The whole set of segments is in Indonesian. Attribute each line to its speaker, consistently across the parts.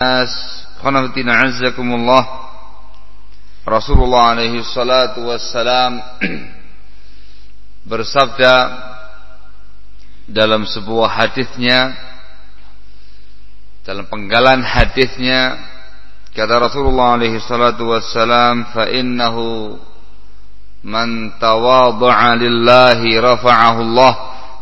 Speaker 1: Khanafatina azzakumullah. Rasulullah alaihi salatu wassalam bersabda dalam sebuah hadisnya, dalam penggalan hadisnya, kata Rasulullah alaihi salatu wassalam, fa innahu man tawadha'a lillahi rafa'ahu Allah.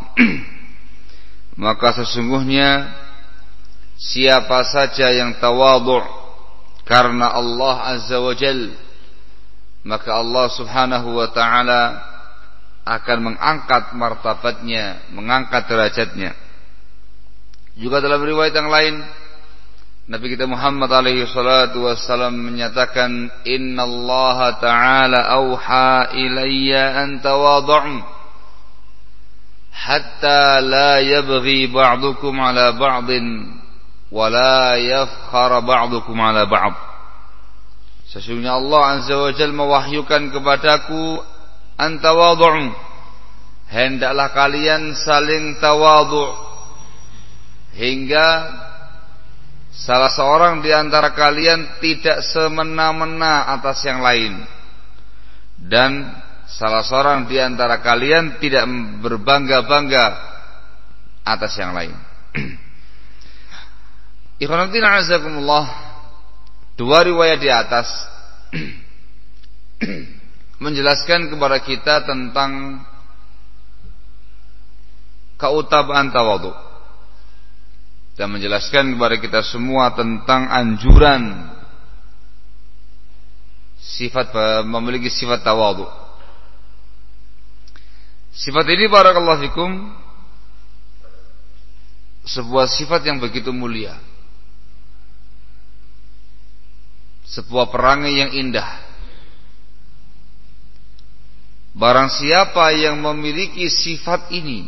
Speaker 1: Maka sesungguhnya siapa saja yang tawadhu' karena Allah azza wa jalla, maka Allah subhanahu wa ta'ala akan mengangkat martabatnya, mengangkat derajatnya. Juga dalam riwayat yang lain, Nabi kita Muhammad alaihi salatu wassalam menyatakan, innallaha ta'ala auha ilayya an tawadhu' hatta la yabghi ba'dukum ala ba'din wa la yafkhara ba'dukum ala ba'd. Sesungguhnya Allah azza wa jalla mewahyukan kepadaku, an tawadhu', hendaklah kalian saling tawadhu', hingga salah seorang di antara kalian tidak semena-mena atas yang lain, dan salah seorang di antara kalian tidak berbangga-bangga atas yang lain. Ikhwanatina azakumullah, dua riwayat di atas menjelaskan kepada kita tentang keutamaan tawadhu dan menjelaskan kepada kita semua tentang anjuran sifat memiliki sifat tawadhu. Sifat ini barakallahu fikum sebuah sifat yang begitu mulia, sebuah perangai yang indah. Barang siapa yang memiliki sifat ini,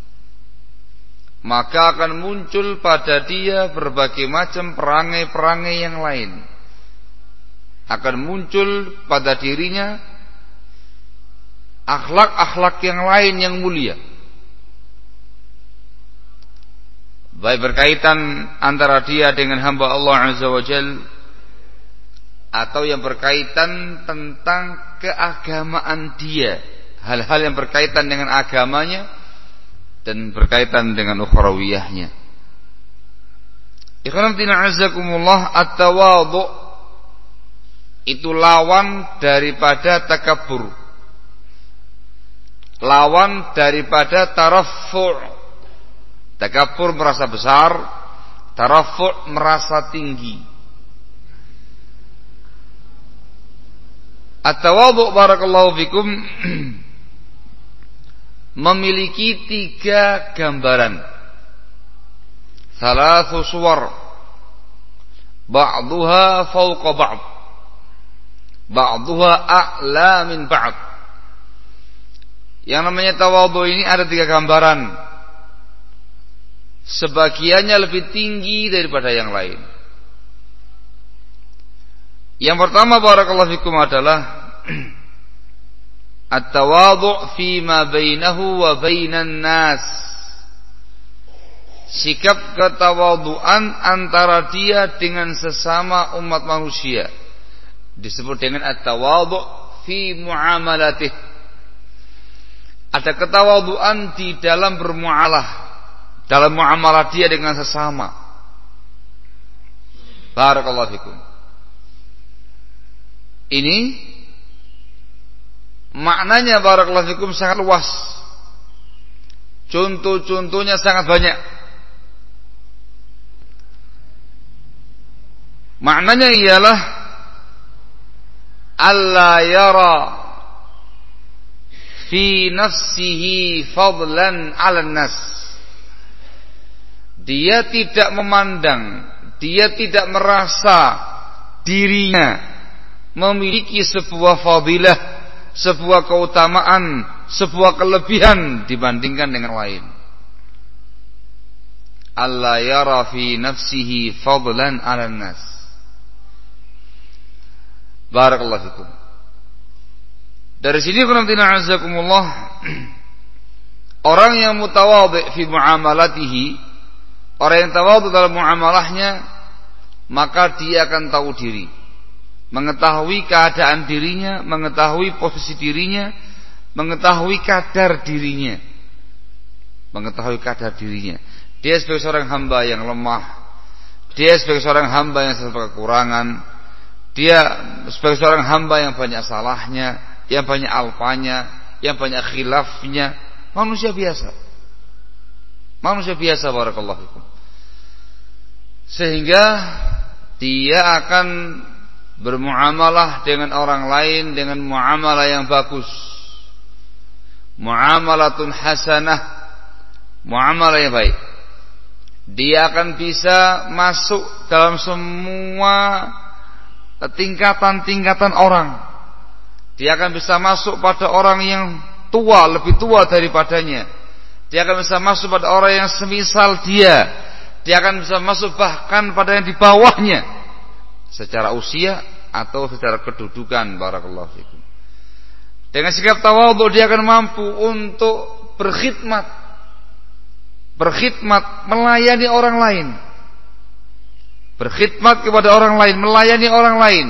Speaker 1: maka akan muncul pada dia berbagai macam perangai-perangai yang lain. Akan muncul pada dirinya akhlak-akhlak yang lain yang mulia, baik berkaitan antara dia dengan hamba Allah azza wa jalla, atau yang berkaitan tentang keagamaan dia, hal-hal yang berkaitan dengan agamanya dan berkaitan dengan ukhrawiyahnya. Ikhwanatina azakumullah, at-tawadhu' itu lawan daripada takabbur, lawan daripada taraffu'. Takabbur merasa besar, taraffu' merasa tinggi. At-tawadhu' barakallahu fikum memiliki tiga gambaran, thalathu suwar, ba'duha fawqa ba'd, ba'duha a'la min ba'd. Yang namanya tawadhu ini ada tiga gambaran, sebagiannya lebih tinggi daripada yang lain. Yang pertama barakallahu fikum adalah at-tawadhu' fi ma bainahu wa bainan nas, sikap ketawadhuan antara dia dengan sesama umat manusia, disebut dengan at-tawadhu' fi muamalatih. Ada ketawadhuan di dalam bermuamalah, dalam muamalah dia dengan sesama. Barakallahu fikum. Ini maknanya barakallahu fikum sangat luas. Contoh-contohnya sangat banyak. Maknanya ialah alla yara fi nafsihi fadlan 'alan nas. Dia tidak memandang, dia tidak merasa dirinya memiliki sebuah fadilah, sebuah keutamaan, sebuah kelebihan dibandingkan dengan lain. Alla yara fi nafsihi fadlan 'alan nas. Barakallahu fikum. Dari sini kunantina azakumullah, orang yang mutawadhi fi muamalatihi, orang yang tawadhu dalam muamalahnya, maka dia akan tahu diri, mengetahui keadaan dirinya, mengetahui posisi dirinya, mengetahui kadar dirinya. Mengetahui kadar dirinya. Dia sebagai seorang hamba yang lemah, dia sebagai seorang hamba yang serba kekurangan, dia sebagai seorang hamba yang banyak salahnya, yang banyak alfanya, yang banyak khilafnya. Manusia biasa. Manusia biasa, barakallahu fikum. Sehingga dia akan bermuamalah dengan orang lain dengan muamalah yang bagus. Muamalatun hasanah, muamalah yang baik. Dia akan bisa masuk dalam semua tingkatan-tingkatan orang. Dia akan bisa masuk pada orang yang tua, lebih tua daripadanya. Dia akan bisa masuk pada orang yang semisal dia. Dia akan bisa masuk bahkan pada yang di bawahnya, secara usia atau secara kedudukan, barakallahu fikum. Dengan sikap tawadhu dia akan mampu untuk berkhidmat, melayani orang lain. Berkhidmat kepada orang lain, melayani orang lain.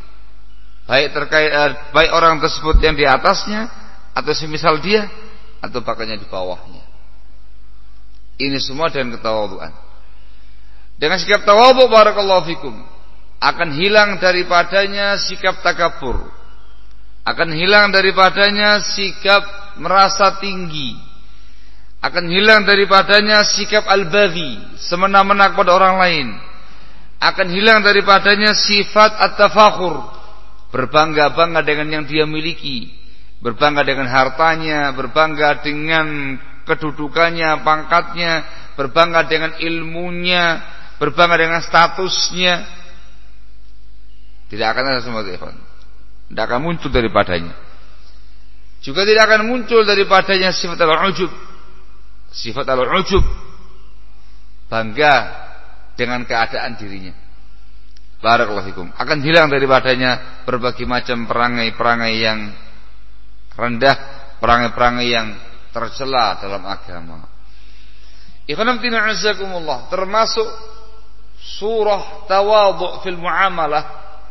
Speaker 1: Baik orang tersebut yang di atasnya atau semisal dia atau bahkan yang di bawahnya. Ini semua dengan ketawadhuan. Dengan sikap tawadhu, barakallahu fikum, akan hilang daripadanya sikap takabur, akan hilang daripadanya sikap merasa tinggi, akan hilang daripadanya sikap al-baghi, semena-mena kepada orang lain, akan hilang daripadanya sifat at-tafakhur, berbangga-bangga dengan yang dia miliki, berbangga dengan hartanya, berbangga dengan kedudukannya, pangkatnya, berbangga dengan ilmunya, berbangga dengan statusnya. Tidak akan ada semua itu, ikhwan. Tidak akan muncul daripadanya. Juga tidak akan muncul daripadanya sifat al-ujub. Sifat al-ujub, bangga dengan keadaan dirinya. Barakallahu fikum. Akan hilang daripadanya berbagai macam perangai-perangai yang rendah, perangai-perangai yang tercela dalam agama. Ikhwan fillah azakumullah, termasuk surah tawadhu fil muamalah.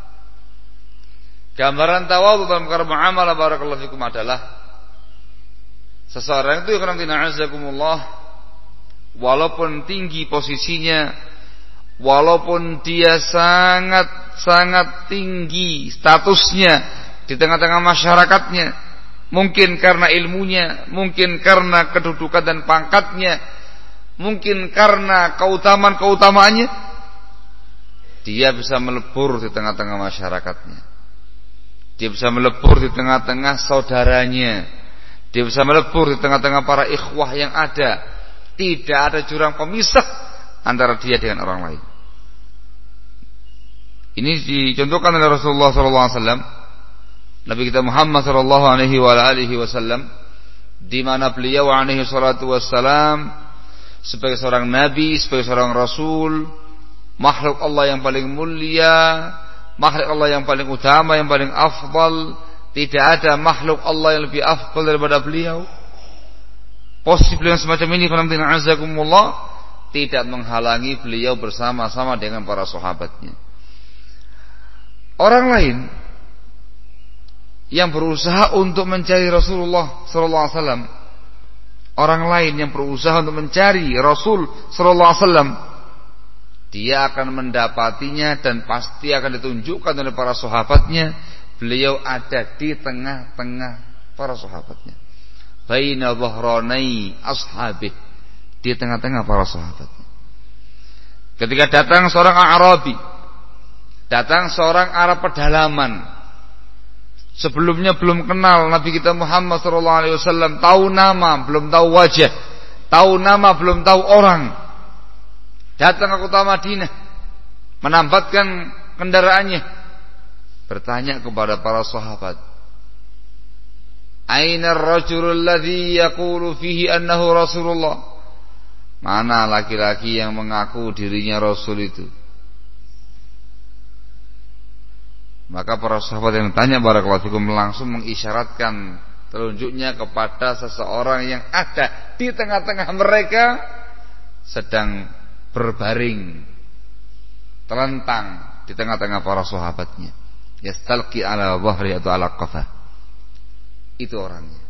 Speaker 1: Gambaran tawadhu dalam perkara muamalah, barakallahu fikum, adalah seseorang itu, ikhwan fillah azakumullah, walaupun tinggi posisinya, walaupun dia sangat tinggi statusnya di tengah-tengah masyarakatnya, mungkin karena ilmunya, mungkin karena kedudukan dan pangkatnya, mungkin karena keutamaannya, dia bisa melebur di tengah-tengah masyarakatnya. Dia bisa melebur di tengah-tengah saudaranya. Dia bisa melebur di tengah-tengah para ikhwah yang ada. Tidak ada jurang pemisah antara dia dengan orang lain. Ini dicontohkan oleh Rasulullah SAW, Nabi kita Muhammad sallallahu alaihi wasallam, di mana beliau alaihi salatu wassalam sebagai seorang nabi, sebagai seorang rasul, makhluk Allah yang paling mulia, makhluk Allah yang paling utama, yang paling afdal. Tidak ada makhluk Allah yang lebih afdal daripada beliau. Posisi beliau semacam ini, azakumullah, tidak menghalangi beliau bersama-sama dengan para sahabatnya. Orang lain yang berusaha untuk mencari Rasulullah sallallahu alaihi wasallam, orang lain yang berusaha untuk mencari Rasul sallallahu alaihi wasallam, dia akan mendapatinya dan pasti akan ditunjukkan oleh para sahabatnya. Beliau ada di tengah-tengah para sahabatnya, baina dhahranai ashabih, di tengah-tengah para sahabatnya. Ketika datang seorang Arabi, datang seorang Arab pedalaman, sebelumnya belum kenal Nabi kita Muhammad SAW, tahu nama belum tahu wajah, tahu nama belum tahu orang, datang ke kota Madinah, menambatkan kendaraannya, bertanya kepada para sahabat, Aina ar-rajulul ladzi yaqulu fihi annahu Rasulullah? Mana laki-laki yang mengaku dirinya Rasul itu? Maka para sahabat yang tanya, barakallahu fikum, langsung mengisyaratkan telunjuknya kepada seseorang yang ada di tengah-tengah mereka sedang berbaring terlentang di tengah-tengah para sahabatnya. Yastalqi ala dhahri atau ala qafah. Itu orangnya.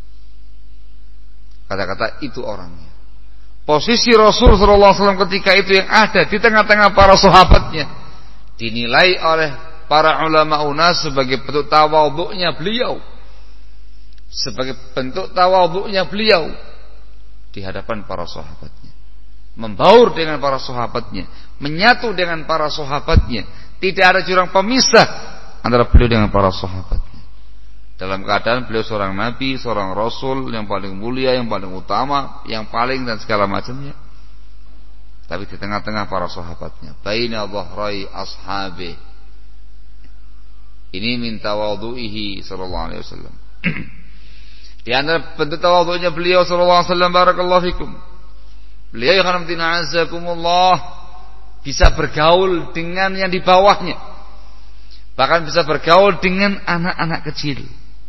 Speaker 1: Kata-kata itu orangnya. Posisi Rasul sallallahu alaihi wasallam ketika itu yang ada di tengah-tengah para sahabatnya dinilai oleh para ulama unas sebagai bentuk tawadhu'nya beliau. Sebagai bentuk tawadhu'nya beliau di hadapan para sahabatnya. Membaur dengan para sahabatnya, menyatu dengan para sahabatnya. Tidak ada jurang pemisah antara beliau dengan para sahabatnya. Dalam keadaan beliau seorang nabi, seorang rasul yang paling mulia, yang paling utama, yang paling dan segala macamnya. Tapi di tengah-tengah para sahabatnya, baina dhahrai ashabi. Ini min tawadhu'ihi sallallahu alaihi wasallam. Di antara bentuk tawadhu'nya beliau sallallahu alaihi wasallam, barakallahu fikum. Beliau yang azakumullah bisa bergaul dengan yang di bawahnya. Bahkan bisa bergaul dengan anak-anak kecil.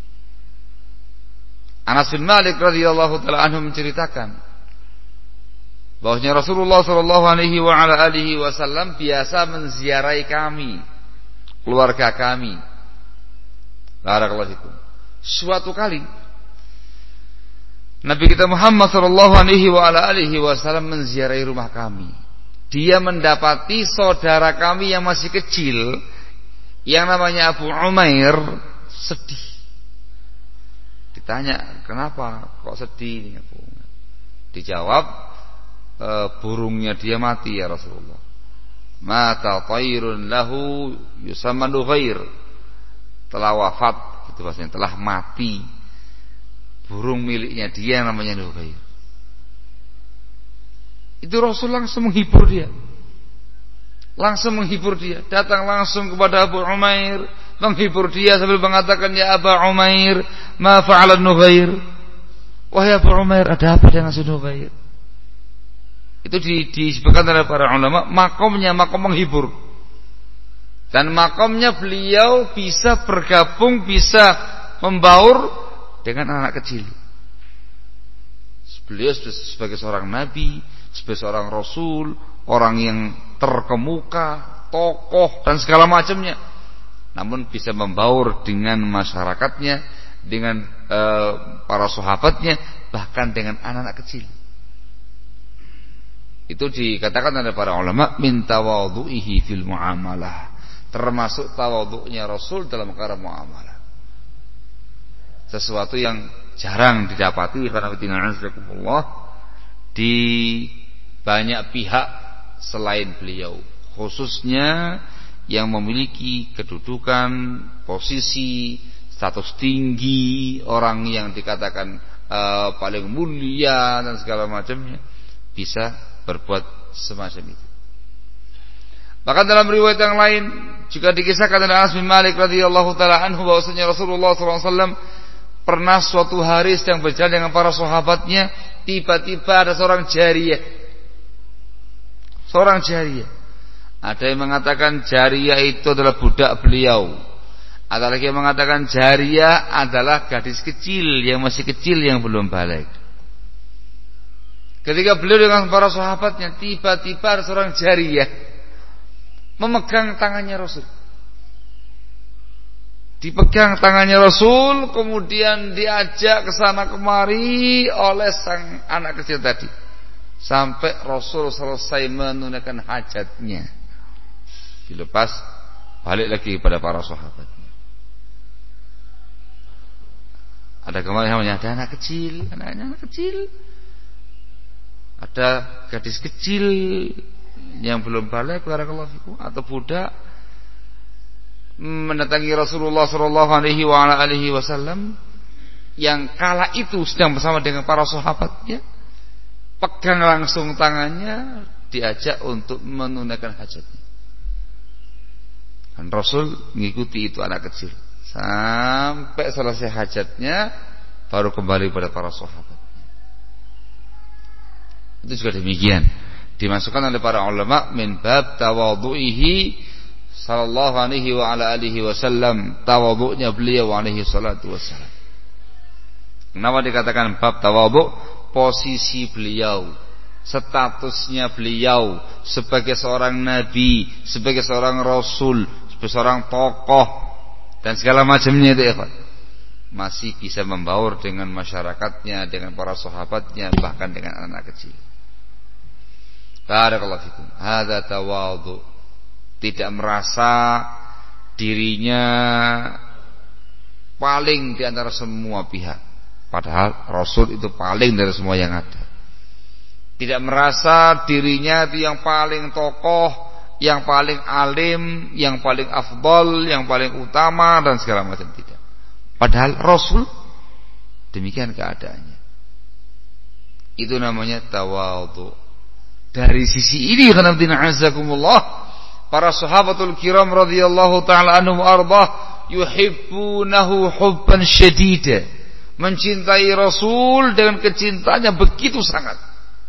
Speaker 1: Anas bin Malik radhiyallahu taala anhu menceritakan bahwasanya Rasulullah sallallahu alaihi wa ala alihi wasallam biasa menziarahi kami, keluarga kami. Barakallahu fikum. Suatu kali Nabi kita Muhammad sallallahu alaihi wa ala alihi wasallam menziarahi rumah kami. Dia mendapati saudara kami yang masih kecil yang namanya Abu Umair sedih. Ditanya, kenapa kok sedih? Dijawab, burungnya dia mati ya Rasulullah. Mata tairun lahu yusamma Nughair. Telah wafat, itu maksudnya telah mati burung miliknya dia namanya Nughair. Itu Rasul langsung menghibur dia. Datang langsung kepada Abu Umair, menghibur dia sambil mengatakan, ya Abu Umair, ma fa'ala Nughair? Wahai Abu Umair, ada apa dengan si Nughair? Itu disebutkan oleh para ulama, makomnya makom menghibur. Dan makomnya beliau bisa bergabung, bisa membaur dengan anak kecil. Beliau sebagai seorang nabi, sebagai seorang rasul, orang yang terkemuka, tokoh dan segala macamnya, namun bisa membaur dengan masyarakatnya, dengan para sahabatnya, bahkan dengan anak-anak kecil. Itu dikatakan oleh para ulama min tawadhu'ihi fil muamalah, termasuk tawadhu'nya Rasul dalam perkara muamalah. Sesuatu yang jarang didapati karena di banyak pihak selain beliau, khususnya yang memiliki kedudukan, posisi, status tinggi, orang yang dikatakan paling mulia dan segala macamnya, bisa berbuat semacam itu. Bahkan dalam riwayat yang lain juga dikisahkan oleh Anas bin Malik radhiyallahu taala anhu bahwasanya Rasulullah SAW pernah suatu hari sedang berjalan dengan para sahabatnya, tiba-tiba ada seorang jariyah. Ada yang mengatakan jariyah itu adalah budak beliau. Ada lagi yang mengatakan jariyah adalah gadis kecil yang masih kecil yang belum balik. Ketika beliau dengan para sahabatnya, tiba-tiba ada seorang jariyah memegang tangannya Rasul. Dipegang tangannya Rasul, kemudian diajak ke sana kemari oleh sang anak kecil tadi, sampai Rasul selesai menunaikan hajatnya. Dilepas, balik lagi kepada para sahabatnya. Ada kemarin namanya, ada anak kecil, ada gadis kecil yang belum balik, barakallahu fikum, atau budak mendatangi Rasulullah sallallahu alaihi wasallam yang kala itu sedang bersama dengan para sahabatnya, pegang langsung tangannya, diajak untuk menunaikan hajatnya. Dan Rasul mengikuti itu anak kecil sampai selesai hajatnya, baru kembali pada para sahabat. Itu juga demikian, dimasukkan oleh para ulama min bab tawadhu'ihi sallallahu alaihi wa ala alihi wasallam, tawadhu'nya beliau alaihi salatu wassalam. Kenapa dikatakan bab tawadhu? Posisi beliau statusnya beliau sebagai seorang nabi, sebagai seorang rasul, sebagai seorang tokoh dan segala macamnya itu, ikhwan, masih bisa membaur dengan masyarakatnya, dengan para sahabatnya, bahkan dengan anak kecil. Barakallahu fikum. Hadza tawadhu. Tidak merasa dirinya paling di antara semua pihak, padahal Rasul itu paling dari semua yang ada. Tidak merasa dirinya itu yang paling tokoh, yang paling alim, yang paling afdal, yang paling utama dan segala macam, tidak. Padahal Rasul demikian keadaannya. Itu namanya tawadhu. Dari sisi ini, khanatina azakumullah, para sahabatul kiram radhiyallahu taala anhum ardah yuhibbunahu hubban syadida, mencintai Rasul dengan kecintaan yang begitu sangat.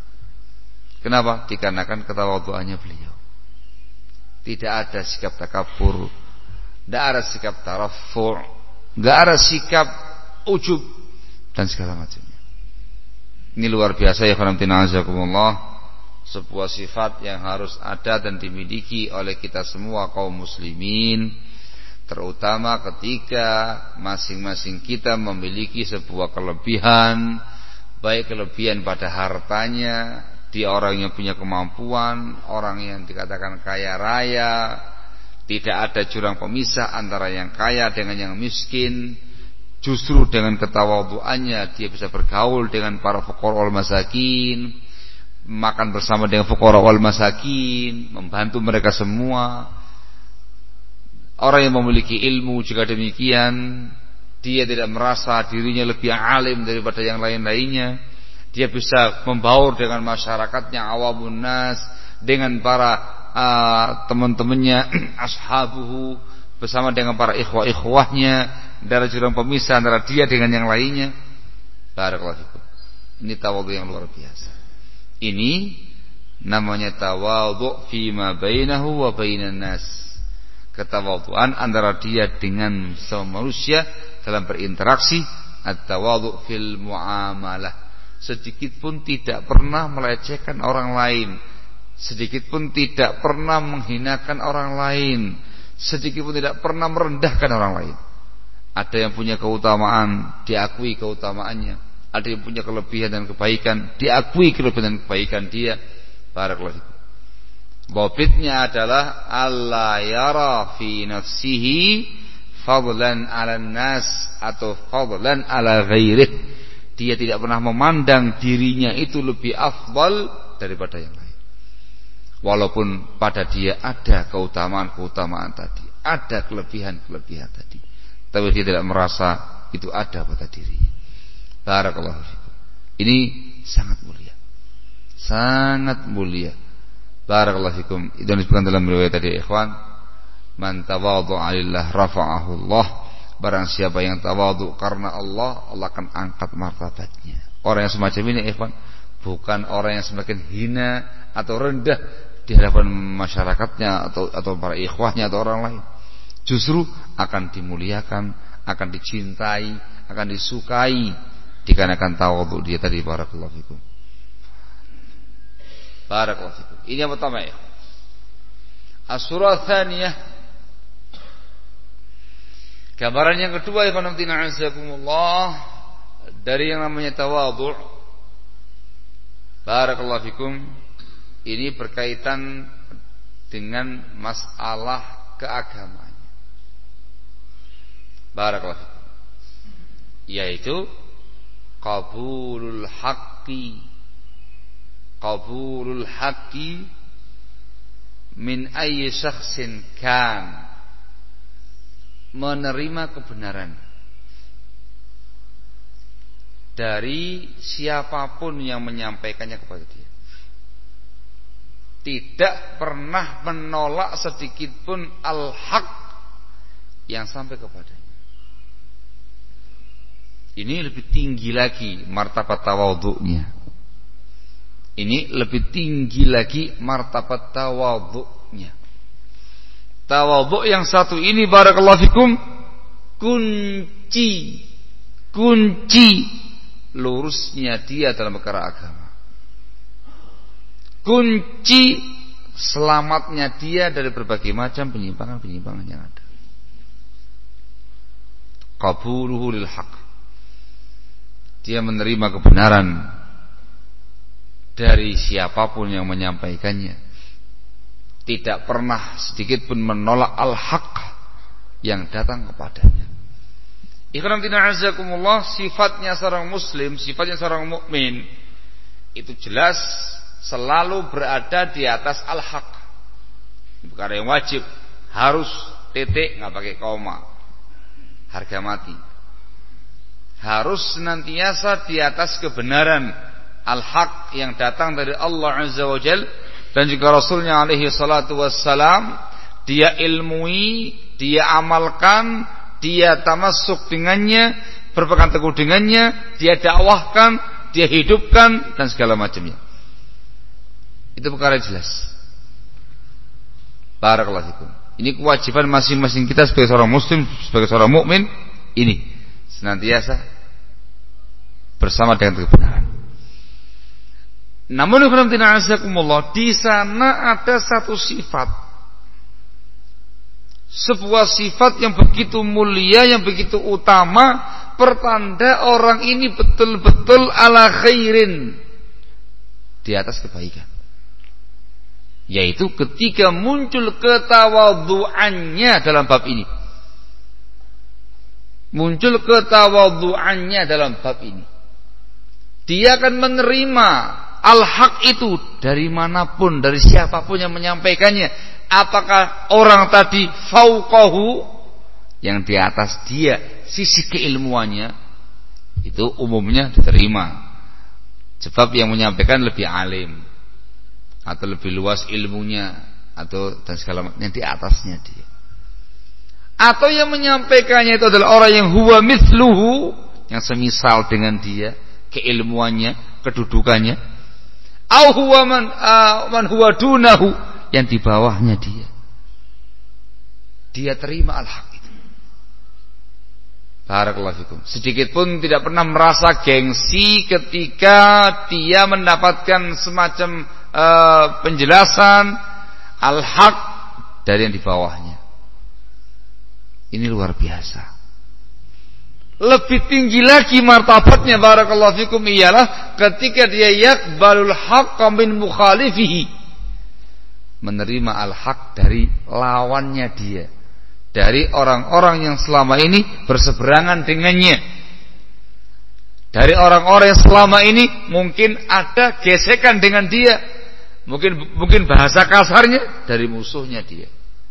Speaker 1: Kenapa? Dikarenakan ketawadhuannya beliau. Tidak ada sikap takabur, tidak ada sikap tarafu', tidak ada sikap ujub dan segala macamnya. Ini luar biasa ya khanatina azakumullah. Sebuah sifat yang harus ada dan dimiliki oleh kita semua kaum muslimin, terutama ketika masing-masing kita memiliki sebuah kelebihan, baik kelebihan pada hartanya, dia orang yang punya kemampuan, orang yang dikatakan kaya raya, tidak ada jurang pemisah antara yang kaya dengan yang miskin. Justru dengan ketawadhuannya dia bisa bergaul dengan para fuqara wal masakin, makan bersama dengan fuqara wal masakin, membantu mereka semua. Orang yang memiliki ilmu juga demikian, dia tidak merasa dirinya lebih alim daripada yang lain-lainnya. Dia bisa membaur dengan masyarakatnya, awamun nas, dengan para teman-temannya, ashabuhu, bersama dengan para ikhwah-ikhwahnya. Dari jurang pemisah antara dia dengan yang lainnya. Barakallahu fikum. Ini tawadhu yang luar biasa. Ini namanya tawadhu fima bainahu wa bainan nas. Ketawadhuan antara dia dengan semua manusia dalam berinteraksi. At-tawadhu fil muamalah. Sedikit pun tidak pernah melecehkan orang lain, sedikit pun tidak pernah menghinakan orang lain, sedikit pun tidak pernah merendahkan orang lain. Ada yang punya keutamaan, diakui keutamaannya. Ada yang punya kelebihan dan kebaikan, diakui kelebihan dan kebaikan dia. Barakallahu fikum. Dhabitnya adalah alla yara fi nafsihi fadlan 'alan nas atau fadlan 'ala ghairih. Dia tidak pernah memandang dirinya itu lebih afdal daripada yang lain. Walaupun pada dia ada keutamaan-keutamaan tadi, ada kelebihan-kelebihan tadi, tapi dia tidak merasa itu ada pada dirinya. Barakallahu fikum. Ini sangat mulia. Sangat mulia. Barakallahu fikum. Itu disebutkan dalam riwayat tadi, ikhwan. Man tawadhu'a lillah rafa'ahu Allah. Barang siapa yang tawadhu karena Allah, Allah akan angkat martabatnya. Orang yang semacam ini, ikhwan, bukan orang yang semakin hina atau rendah di hadapan masyarakatnya atau para ikhwahnya atau orang lain. Justru akan dimuliakan, akan dicintai, akan disukai dikarenakan tawadhu dia tadi. Barakallahu fikum. Barakallahu fikum. Ini yang pertama ya. As-surah tsaniyah. Gambaran yang kedua ya qanamtina azakumullah dari yang namanya tawadhu. Barakallahu fikum. Ini berkaitan dengan masalah keagamaan. Barakallahu fikum. Yaitu qabulul haqqi min ayyi syakhsin kan, menerima kebenaran dari siapapun yang menyampaikannya kepada dia, tidak pernah menolak sedikit pun al-haq yang sampai kepadanya. Ini lebih tinggi lagi martabat tawadhu'nya. Ini lebih tinggi lagi martabat tawadhu'nya. Tawadhu' yang satu ini barakallahu fikum kunci lurusnya dia dalam perkara agama. kunci selamatnya dia dari berbagai macam penyimpangan-penyimpangan yang ada. Qabuluhu lil haq. Dia menerima kebenaran dari siapapun yang menyampaikannya. Tidak pernah sedikit pun menolak al-haq yang datang kepadanya. Ikhwan fillah azakumullah, sifatnya seorang muslim, sifatnya seorang mukmin itu jelas selalu berada di atas al-haq. Perkara yang wajib, harus titik, enggak pakai koma. Harga mati. Harus senantiasa di atas kebenaran al-haq yang datang dari Allah Azza wa Jal dan juga Rasulnya alaihi salatu wassalam. Dia ilmui, dia amalkan, dia tamassuk dengannya, berpegang teguh dengannya, dia dakwahkan, dia hidupkan dan segala macamnya. Itu perkara jelas. Barakallahu fikum. Ini kewajiban masing-masing kita sebagai seorang muslim, sebagai seorang mukmin, ini senantiasa bersama dengan kebenaran. Namun di sana ada satu sifat, sebuah sifat yang begitu mulia, yang begitu utama, pertanda orang ini betul-betul ala khairin, di atas kebaikan. Yaitu ketika muncul ketawadhu'annya dalam bab ini. Muncul ketawadhu'annya dalam bab ini. Dia akan menerima al-haq itu dari manapun, dari siapapun yang menyampaikannya. Apakah orang tadi fauqahu, yang di atas dia, sisi keilmuannya, itu umumnya diterima. Sebab yang menyampaikan lebih alim, atau lebih luas ilmunya, atau dan segala macam yang di atasnya dia. Atau yang menyampaikannya itu adalah orang yang huwa mithluhu, yang semisal dengan dia, keilmuannya, kedudukannya. Au huwa man huwa dunahu, yang di bawahnya dia. Dia terima al-haq itu. Barakallahu fikum. Sedikit pun tidak pernah merasa gengsi ketika dia mendapatkan semacam penjelasan al-haq dari yang di bawahnya. Ini luar biasa. Lebih tinggi lagi martabatnya barakallahu fikum ialah ketika dia yaqbalul haqqa min mukhalifihi, menerima al-haq dari lawannya dia, dari orang-orang yang selama ini berseberangan dengannya, dari orang-orang yang selama ini mungkin ada gesekan dengan dia, mungkin bahasa kasarnya dari musuhnya dia.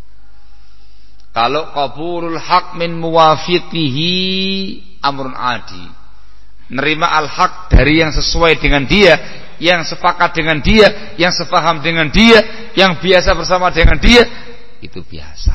Speaker 1: Kalau qabulul haq min muwafiqihi amrun adi, nerima al-haq dari yang sesuai dengan dia, yang sepakat dengan dia, yang sepaham dengan dia, yang biasa bersama dengan dia, itu biasa.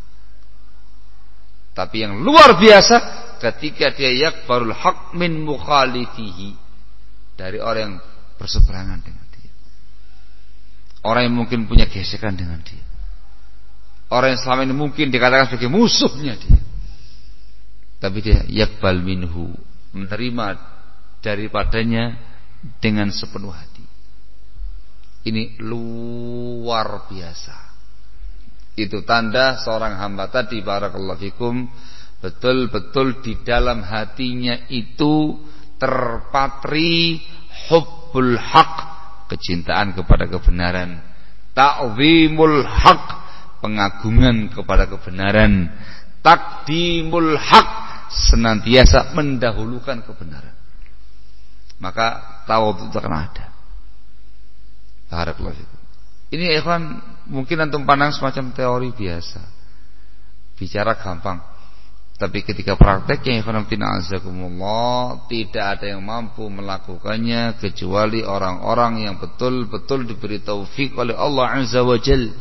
Speaker 1: Tapi yang luar biasa ketika dia yakbarul haq min mukhalifihi, dari orang yang berseberangan dengan dia, orang yang mungkin punya gesekan dengan dia, orang yang selama ini mungkin dikatakan sebagai musuhnya dia, tapi dia yakbal minhu, menerima daripadanya dengan sepenuh hati. Ini luar biasa. Itu tanda seorang hamba tadi barakallahu fikum betul-betul di dalam hatinya itu terpatri hubbul haq, kecintaan kepada kebenaran, ta'zimul haq, pengagungan kepada kebenaran, takdimul haq, senantiasa mendahulukan kebenaran. Maka tawadhu itu akan ada. Barakallahu fikum. Ini ikhwan, mungkin antum pandang semacam teori biasa, bicara gampang, tapi ketika prakteknya ikhwan azakumullah, tidak ada yang mampu melakukannya kecuali orang-orang yang betul-betul diberi taufik oleh Allah Azza wa Jal,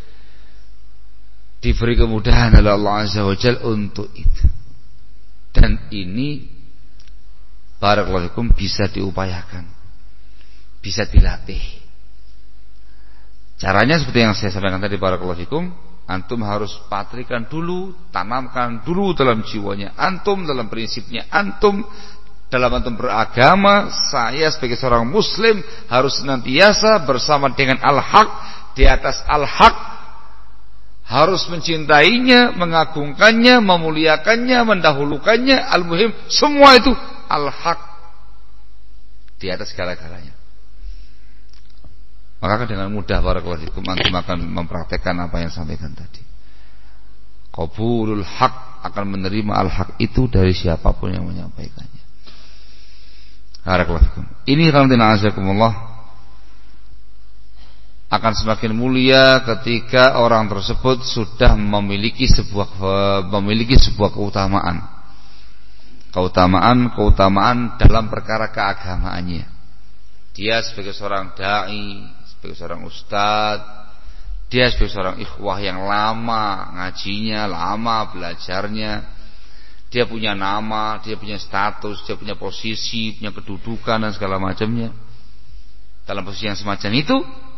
Speaker 1: diberi kemudahan oleh Allah Azza wa Jal untuk itu. Dan ini barakallahu fikum bisa diupayakan, bisa dilatih. Caranya seperti yang saya sampaikan tadi barakallahu fikum, antum harus patrikan dulu, tanamkan dulu dalam jiwanya antum, dalam prinsipnya antum, dalam antum beragama, saya sebagai seorang muslim harus senantiasa bersama dengan al-haq, di atas al-haq, harus mencintainya, mengagungkannya, memuliakannya, mendahulukannya, al-muhim semua itu al-haq di atas segala-galanya. Maka dengan mudah barakallahu fikum antum akan mempraktekkan apa yang sampaikan tadi. Qabulul haq, akan menerima al-haq itu dari siapapun yang menyampaikannya. Barakallahu. Ini rahmatan azakumullah akan semakin mulia ketika orang tersebut sudah memiliki sebuah keutamaan dalam perkara keagamaannya. Dia sebagai seorang dai, sebagai seorang ustadz, dia sebagai seorang ikhwah yang lama ngajinya, lama belajarnya. Dia punya nama, dia punya status, dia punya posisi, punya kedudukan dan segala macamnya. Dalam posisi yang semacam itu,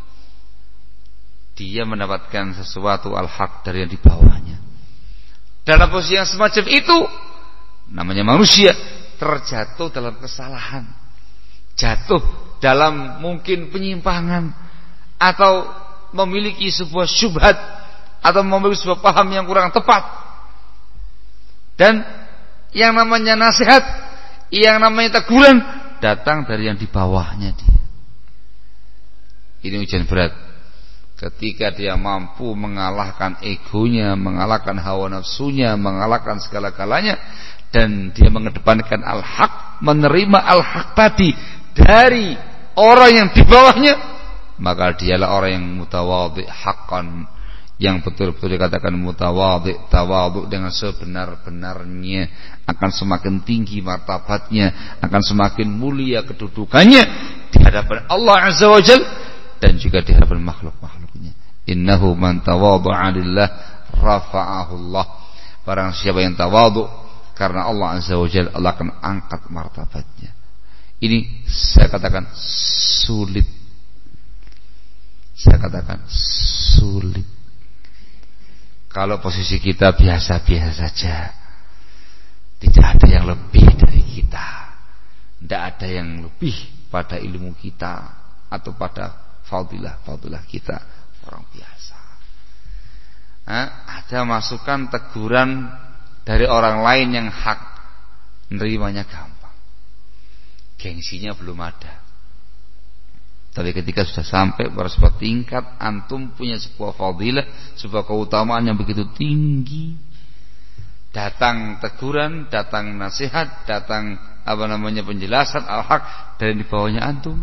Speaker 1: dia mendapatkan sesuatu al-haq dari yang di bawahnya. Dalam posisi yang semacam itu, namanya manusia, terjatuh dalam kesalahan, jatuh dalam mungkin penyimpangan, atau memiliki sebuah syubhat, atau memiliki sebuah paham yang kurang tepat. Dan yang namanya nasihat, yang namanya teguran datang dari yang di bawahnya dia. Ini ujian berat. Ketika dia mampu mengalahkan egonya, mengalahkan hawa nafsunya, mengalahkan segala-galanya, dan dia mengedepankan al-haq, menerima al-haq tadi dari orang yang di bawahnya, maka dialah orang yang mutawadhi haqqan, yang betul-betul dikatakan mutawadhi, tawadhu dengan sebenar-benarnya, akan semakin tinggi martabatnya, akan semakin mulia kedudukannya di hadapan Allah Azza wa Jalla dan juga di hadapan makhluk-makhluknya. Innahu man tawadhu'a lillah rafa'ahu Allah. Barang siapa yang tawadhu karena Allah Azza wa Jalla, Allah akan angkat martabatnya. Ini saya katakan sulit. Saya katakan sulit. Kalau posisi kita biasa-biasa saja, tidak ada yang lebih dari kita, tidak ada yang lebih pada ilmu kita atau pada fadilah kita, orang biasa. Ada masukan teguran dari orang lain yang hak, nerimanya gampang, gengsinya belum ada. Tapi ketika sudah sampai pada sebuah tingkat, antum punya sebuah fadilah, sebuah keutamaan yang begitu tinggi, datang teguran, datang nasihat, datang penjelasan al-haq dari di bawahnya antum,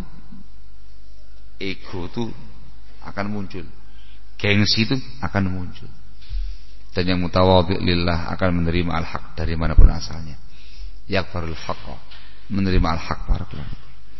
Speaker 1: ego itu akan muncul, gengsi itu akan muncul, dan yang mutawadhi lillah akan menerima al-haq dari manapun asalnya. Yakbarul haqqa, menerima al-haq barakallahu.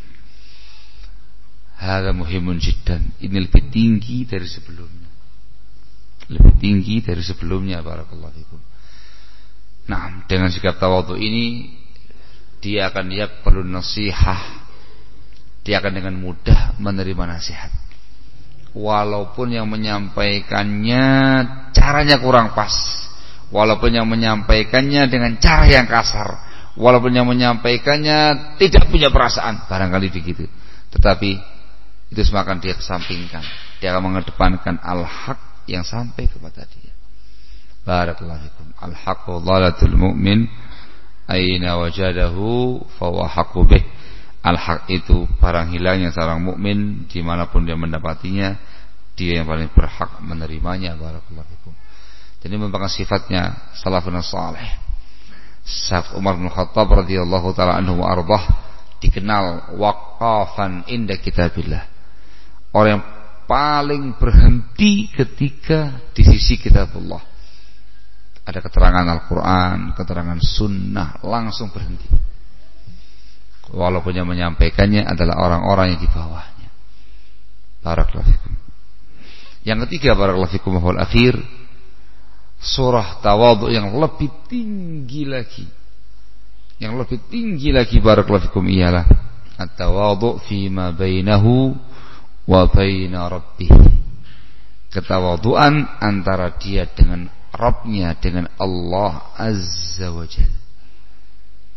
Speaker 1: Hada muhimun jiddan. Ini lebih tinggi dari sebelumnya, lebih tinggi dari sebelumnya barakallahu fikum. Nah, dengan sikap tawadhu ini dia akan perlu nasihat. Dia akan dengan mudah menerima nasihat, walaupun yang menyampaikannya caranya kurang pas, walaupun yang menyampaikannya dengan cara yang kasar, walaupun yang menyampaikannya tidak punya perasaan, barangkali begitu. Tetapi itu semua akan dia kesampingkan. Dia akan mengedepankan al-haq yang sampai kepada dia. Barakallahu fikum. Al-haqqu dhalatul mu'min aina wajadahu fahuwa haqqu bih. Al-haq itu barang hilangnya seorang mukmin, dimanapun dia mendapatinya, dia yang paling berhak menerimanya. Barakallahu fikum. Jadi merupakan sifatnya salafun salih. Sa'd Umar bin Khattab radhiyallahu taala anhu wa ardah dikenal waqafan inda kitabillah. Orang yang paling berhenti ketika di sisi kitabullah. Ada keterangan Al-Quran, keterangan sunnah, langsung berhenti. Walaupun yang menyampaikannya adalah orang-orang yang di bawahnya. Barakallahu fikum. Yang ketiga, barakallahu fikum wal akhir, surah tawadhu yang lebih tinggi lagi. Yang lebih tinggi lagi barakallahu fikum ialah at-tawadhu fima bainahu wa baina rabbih. Ketawaduan antara dia dengan Rabbnya, dengan Allah Azza wa Jalla.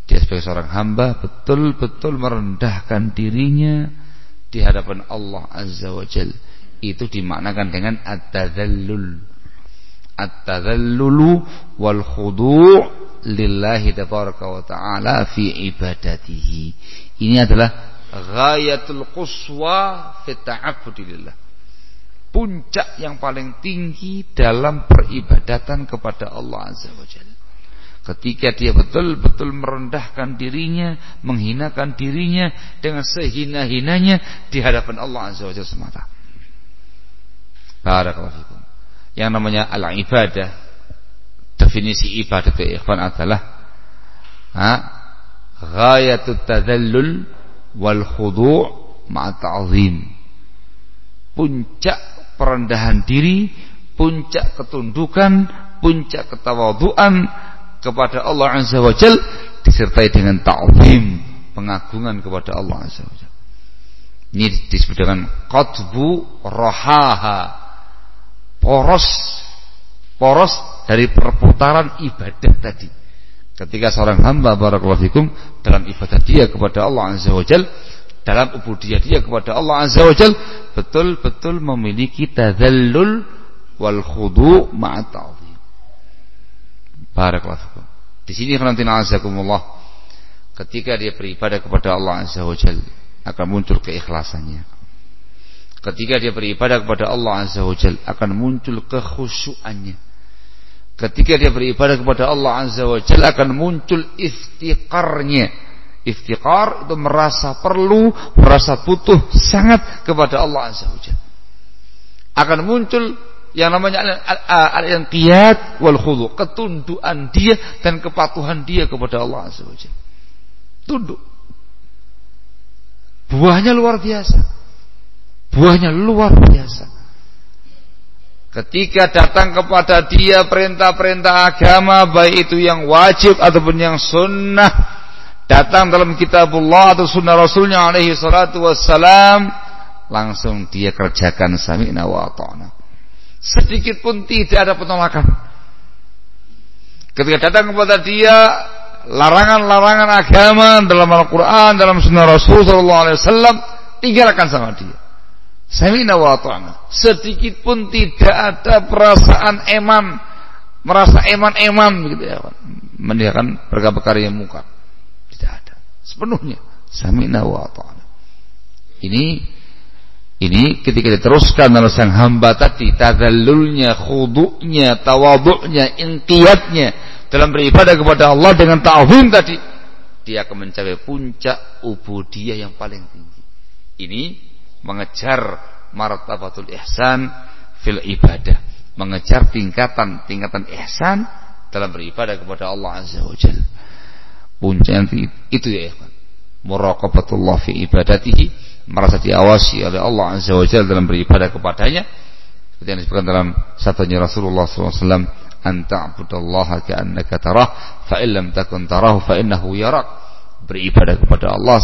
Speaker 1: Dia sebagai seorang hamba betul-betul merendahkan dirinya di hadapan Allah Azza wa Jalla. Itu dimaknakan dengan at-tadhallul. At-tadhallulu wal khudu' lillahi tabaraka wa ta'ala fi ibadatihi. Ini adalah ghayatul quswa fi ta'abbudi lillah. Puncak yang paling tinggi dalam peribadatan kepada Allah Azza wa Jalla. Ketika dia betul-betul merendahkan dirinya, menghinakan dirinya dengan sehina-hinanya di hadapan Allah Azza wa Jalla semata. Barakallahu fikum. Yang namanya al-ibadah, definisi ibadah itu ikhwan adalah ghayatut tadhallul wal khudu' ma'a ta'zim. Puncak perendahan diri, puncak ketundukan, puncak ketawadhuan kepada Allah Azza wa Jalla disertai dengan ta'zim, pengagungan kepada Allah Azza wa Jalla. Ini disebut dengan qatbu rahaha, poros dari perputaran ibadah tadi. Ketika seorang hamba barakallahu fikum dalam ibadah dia kepada Allah Azza wa Jalla, dalam ubudiyah dia kepada Allah Azza wa Jalla, betul-betul memiliki tadhallul wal khudu' ma'a ta'zim. Barakallahu fikum. Di sini khonantina azakumullah, ketika dia beribadah kepada Allah Azza wa Jalla akan muncul keikhlasannya. Ketika dia beribadah kepada Allah Azza wa Jalla akan muncul kekhusyuannya. Ketika dia beribadah kepada Allah Azza wa Jalla akan muncul iftiqarnya. Iftiqar itu merasa perlu, merasa butuh sangat kepada Allah Azza wa Jalla. Akan muncul yang namanya al-inqiyad wal khudu', ketundukan dia dan kepatuhan dia kepada Allah Azza wa Jalla. Tunduk. Buahnya luar biasa. Buahnya luar biasa. Ketika datang kepada dia perintah-perintah agama, baik itu yang wajib ataupun yang sunnah, datang dalam kitabullah atau sunnah Rasulnya alaihi salatu wassalam, langsung dia kerjakan sami'na wa ata'na. Sedikit pun tidak ada penolakan. Ketika datang kepada dia larangan-larangan agama dalam Al-Quran, dalam sunnah Rasul sallallahu alaihi wasallam, tinggalkan sama dia. Sami'na wa ata'na. Sedikit pun tidak ada perasaan eman, merasa eman-eman begitu ya, meninggalkan perkara-perkara yang mungkar. Tidak ada. Sepenuhnya sami'na wa ata'na. Ini ketika diteruskan oleh sang hamba tadi, tadallulnya, khudu'nya, tawadhu'nya, inqiyadnya dalam beribadah kepada Allah dengan ta'zim tadi, dia akan mencapai puncak ubudiyah yang paling tinggi. Ini mengejar martabatul ihsan fil ibadah, mengejar tingkatan ihsan dalam beribadah kepada Allah Azza wa Jalla. Puncaknya itu ya ikhwan, muraqabatullah fi ibadatihi, merasa diawasi oleh Allah Azza wa Jalla dalam beribadah kepadanya, seperti yang disebutkan dalam sabdanya Rasulullah SAW, anta'budallaha ka'annaka tarah fa illam takun tarahu fa innahu yarak. Beribadah kepada Allah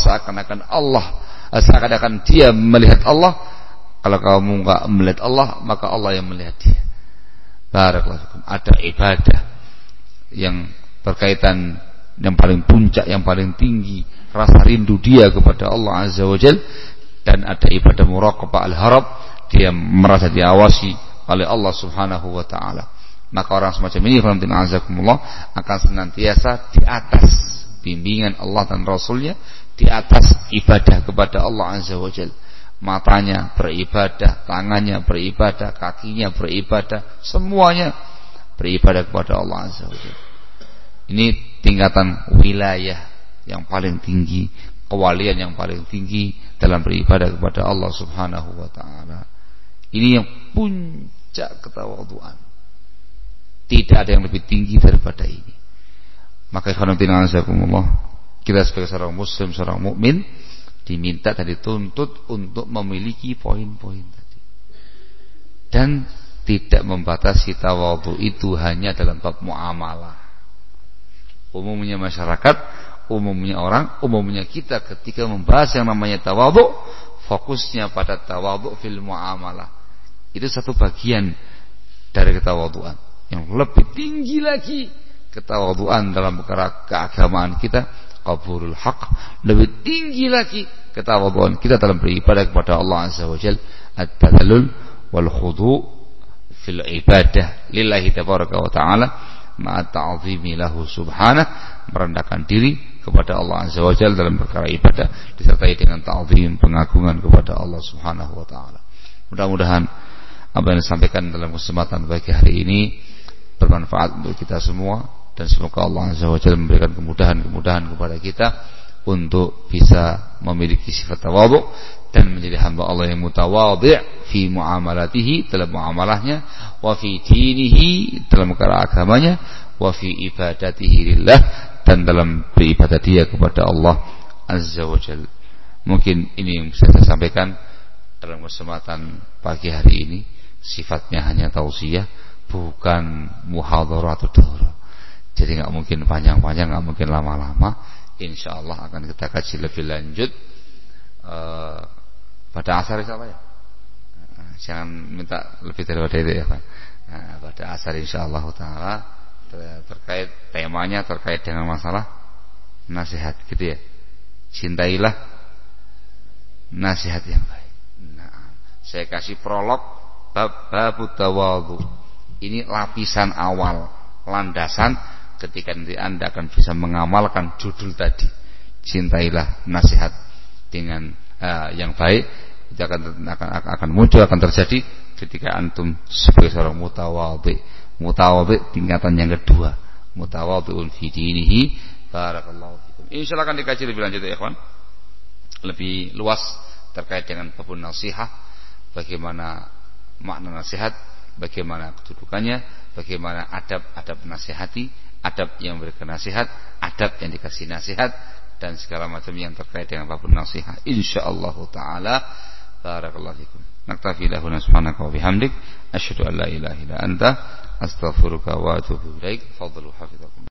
Speaker 1: seakan-akan dia melihat Allah. Kalau kamu enggak melihat Allah, maka Allah yang melihat dia. Barakallahu fikum. Ada ibadah yang berkaitan yang paling puncak, yang paling tinggi, rasa rindu dia kepada Allah Azza wa Jalla, dan ada ibadah muraqabah al-harab, dia merasa diawasi oleh Allah Subhanahu wa taala. Maka orang semacam ini akan senantiasa di atas bimbingan Allah dan Rasulnya, di atas ibadah kepada Allah Azza wa Jalla. Matanya beribadah, tangannya beribadah, kakinya beribadah, semuanya beribadah kepada Allah Azza wa Jalla. Ini tingkatan wilayah yang paling tinggi, kewalian yang paling tinggi dalam beribadah kepada Allah Subhanahu wa taala. Ini yang puncak ketawadhuan. Tidak ada yang lebih tinggi daripada ini. Maka kita sebagai seorang muslim, seorang mukmin, diminta dan dituntut untuk memiliki poin-poin tadi, dan tidak membatasi tawadhu itu hanya dalam bab muamalah. Umumnya masyarakat, umumnya orang, umumnya kita ketika membahas yang namanya tawadhu, fokusnya pada tawadhu fil muamalah. Itu satu bagian dari ketawadhuan. Yang lebih tinggi lagi ketawadhuan dalam perkara keagamaan kita qabulul haq, lebih tinggi lagi ketawadhuan kita dalam beribadah kepada Allah Azza wa Jalla, at-tadallul wal khudu' fil ibadah lillahi tabaraka wa ta'ala ma'a ta'zimi lahu subhanahu, merendahkan diri kepada Allah Azza wa Jalla dalam perkara ibadah disertai dengan ta'zim, pengagungan kepada Allah Subhanahu wa ta'ala. Mudah-mudahan apa yang disampaikan dalam kesempatan pagi hari ini bermanfaat untuk kita semua, dan semoga Allah Azza wa Jalla memberikan kemudahan kepada kita untuk bisa memiliki sifat tawadhu dan menjadi hamba Allah yang mutawadhi' fi muamalatihi, dalam muamalahnya, wa fi dinihi, dalam perkara agamanya, wa fi ibadatihi lillah, dan dalam beribadah dia kepada Allah Azza wa Jalla. Mungkin ini yang bisa saya sampaikan dalam kesempatan pagi hari ini. Sifatnya hanya tausiah, bukan muhadharah atau daurah. Jadi nggak mungkin panjang-panjang, nggak mungkin lama-lama. InsyaAllah akan kita kaji lebih lanjut pada asar, insya Allah ya. Jangan minta lebih daripada itu ya Pak. Pada asar insyaAllah ta'ala, terkait temanya terkait dengan masalah nasihat gitu ya. Cintailah nasihat yang baik. Nah, saya kasih prolog bab tawadhu. Ini lapisan awal, landasan ketika nanti Anda akan bisa mengamalkan judul tadi. Cintailah nasihat dengan yang baik. Itu akan muncul, akan terjadi ketika antum sebagai seorang mutawadhi. Mutawadhi tingkatan yang kedua, mutawadhi'un fi dinihi. Barakallahu fikum. Insyaallah akan dikaji lebih lanjut ya ikhwan, lebih luas terkait dengan babun nasihat, bagaimana makna nasihat, bagaimana kedudukannya, bagaimana adab nasihati, adab yang memberikan nasihat, adab yang dikasih nasihat, dan segala macam yang terkait dengan babun nasihat. Insyaallah taala. Barakallahu fikum. Naktafi lahuna subhanaka wa bihamdik, asyhadu an la ilaha illa anta, astaghfiruka wa atubu ilaik. Fadlu hafizakum.